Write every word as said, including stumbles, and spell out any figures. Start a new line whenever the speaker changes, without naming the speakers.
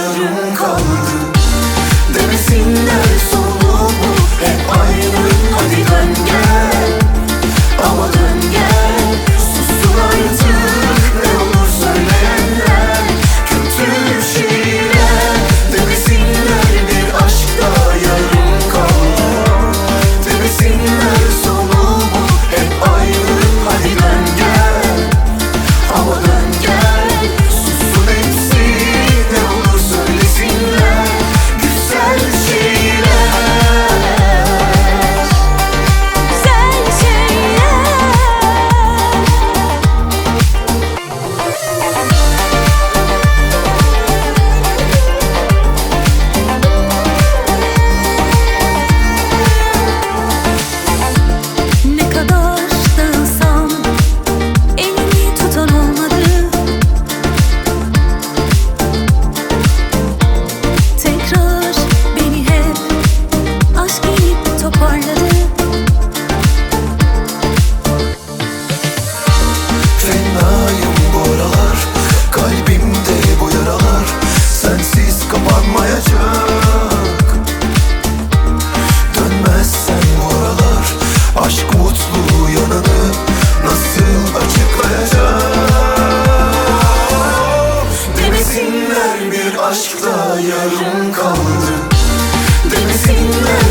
yarım kaldı. Demesinler sonu bu, hep aynı. Hadi dön gel, ama dön gel. Sussun artık, ne olur söyleyenler. Kötü şeyler demesinler, bir aşkta yarım kaldı. Demesinler sonu bu, hep aynı. Hadi dön gel, ama dön gel. Sussun hepsi, ne olur söylesinler. Güzel şeyler,
Güzel şeyler. Ne kadar dağılsam elini tutan olmadı. Tekrar beni hep aşk gelip toparladı.
fenayım bu aralar. Kalbimde bu yaralar sensiz kapanmayacak. Dönmezsen bu aralar aşk mutlu yanını nasıl açıklayacak? Demesinler bir aşkta yarım kaldı. Demesinler